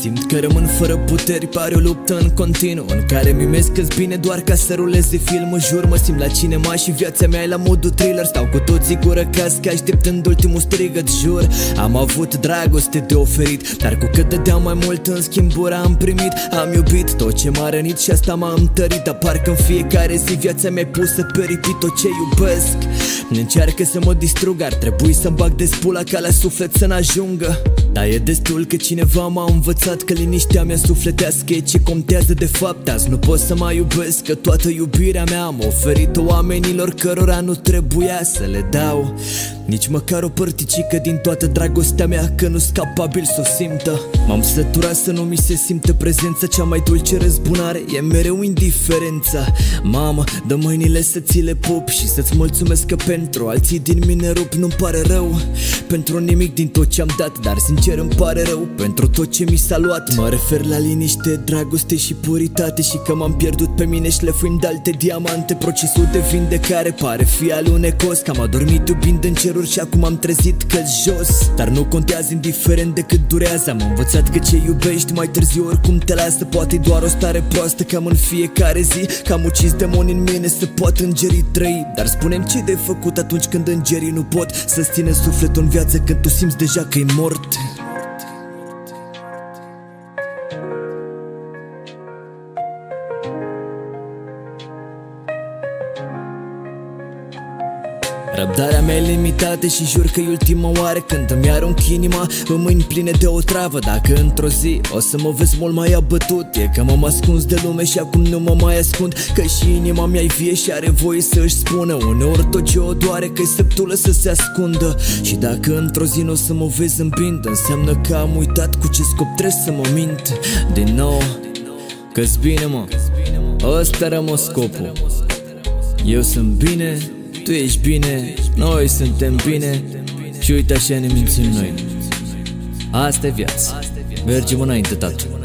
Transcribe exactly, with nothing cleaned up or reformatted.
Simt că rămân fără puteri, pare o luptă în continuu, în care mimesc că-s bine doar ca să ruleze filmul. Jur, mă simt la cinema și viața mea e la modul thriller. Stau cu toții gură cască așteptând ultimul strigăt. Jur, am avut dragoste de oferit, dar cu cât dădeam mai mult în schimbura am primit. Am iubit tot ce m-a rănit și asta m-a întărit, dar parcă în fiecare zi viața mea-i pusă pe repeat. Tot ce iubesc încearcă să mă distrug, ar trebui să-mi bag de spula ca la suflet să n-ajungă. Dar e destul că cineva m-a învățat că liniștea mea sufletească e ce contează de fapt. Azi nu pot să mai iubesc, că toată iubirea mea am oferit-o oamenilor cărora nu trebuia să le dau nici măcar o părticică din toată dragostea mea, că nu-s capabil să o simtă. M-am săturat să nu mi se simtă prezența, cea mai dulce răzbunare e mereu indiferența. Mamă, dă mâinile să ți le pup și să-ți mulțumesc că pentru alții din mine rup. Nu-mi pare rău pentru nimic din tot ce-am dat, dar sincer îmi pare rău pentru tot ce mi s-a luat. Mă refer la liniște, dragoste și puritate, și că m-am pierdut pe mine șlefuind de alte diamante. Procesul de vindecare pare fi alunecos, că am adormit iubind în ceruri și acum am trezit că-s jos. Dar nu contează indiferent de cât durează, am învățat că ce iubești mai târziu oricum te lasă. Poate doar o stare proastă, cam în fiecare zi, că am ucis demonii în mine să pot îngerii trăi. Dar spune-mi ce de făcut atunci când îngerii nu pot să-ți ține sufletul în viață când tu simți deja că e mort. Răbdarea mea e limitată și jur că e ultima oară când îmi arunc inima în mâini pline de o travă. Dacă într-o zi o să mă vezi mult mai abătut, e că m-am ascuns de lume și acum nu mă mai ascund, că și inima mea e vie și are voie să-și spună uneori tot ce o doare, că-i săptulă să se ascundă. Și dacă într-o zi n-o să mă vezi zâmbind, înseamnă că am uitat cu ce scop trebuie să mă mint. Din nou, că-s bine, mă, ăsta rămă scopul. Eu sunt bine, tu ești bine, noi suntem bine, și uite așa ne mințim noi. Asta e viața, mergem înainte, tatu.